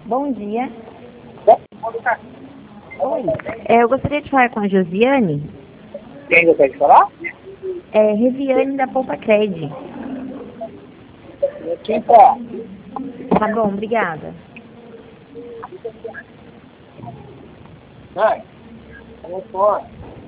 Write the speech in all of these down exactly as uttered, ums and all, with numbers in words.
Bom dia. Oi. É, eu gostaria de falar com a Josiane. Quem gostaria de falar? É, Reviane da Poupa Cred. Quem tá? Tá bom, obrigada. Vai. Vamos fora.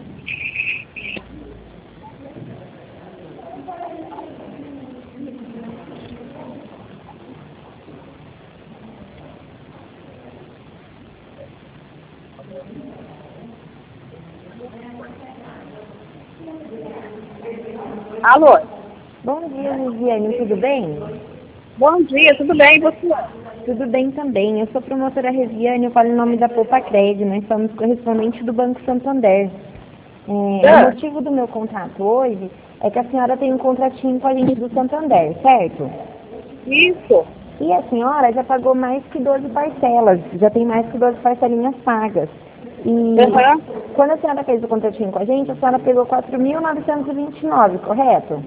Alô? Bom dia, Josiane, tudo bem? Bom dia, tudo bem? E você? Tudo bem também. Eu sou promotora Reviane, eu falo em nome da Poupa Cred. Nós somos correspondentes do Banco Santander. É, É. O motivo do meu contato hoje é que a senhora tem um contratinho com a gente do Santander, certo? Isso. E a senhora já pagou mais que doze parcelas, já tem mais que doze parcelinhas pagas. E Uhum. quando a senhora fez o contratinho com a gente, a senhora pegou quatro mil novecentos e vinte e nove, correto?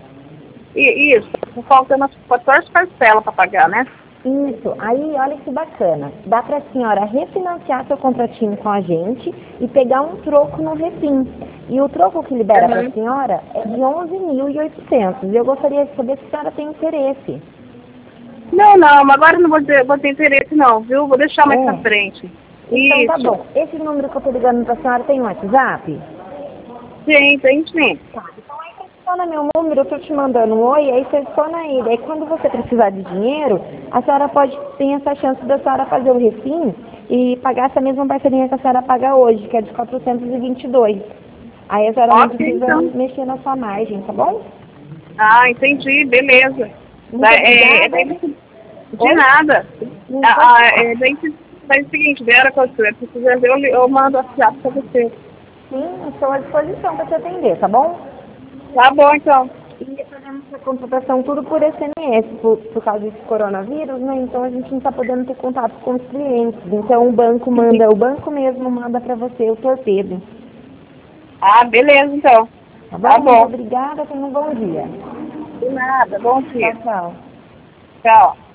E, isso. Faltando as quatorze parcelas para pagar, né? Isso. Aí, olha que bacana. Dá para a senhora refinanciar seu contratinho com a gente e pegar um troco no Refim. E o troco que libera Uhum. para a senhora é de onze mil e oitocentos. Eu gostaria de saber se a senhora tem interesse. Não, não, mas agora eu não vou ter, vou ter interesse não, viu? Vou deixar mais É. pra frente. Então tá Isso. bom. Esse número que eu tô ligando para a senhora tem um WhatsApp? Sim, tem sim. Tá. Então aí você adiciona meu número, eu tô te mandando um oi, aí você adiciona ele. Aí quando você precisar de dinheiro, a senhora pode ter essa chance da senhora fazer o refim e pagar essa mesma parcelinha que a senhora paga hoje, que é de quatrocentos e vinte e dois. Aí a senhora não Ok, precisa então. mexer na sua margem, tá bom? Ah, entendi, beleza. Muito Daí, é, é, obrigada. daí- de Oi? nada. Não Ah, pode ah, falar. é, daí faz o seguinte, Vera, quando você precisar, eu, eu mando a WhatsApp pra você. Sim, estou à disposição para te atender, tá bom? Tá bom, então. E fazemos a contratação tudo por S M S, por, por causa desse coronavírus, né? Então a gente não está podendo ter contato com os clientes. Então o banco manda, o banco mesmo manda para você o torpedo. Ah, beleza, então. Tá Tá bom? Muito bom. obrigada, tenha um bom dia. De nada, bom Tchau, dia. tchau. Tchau.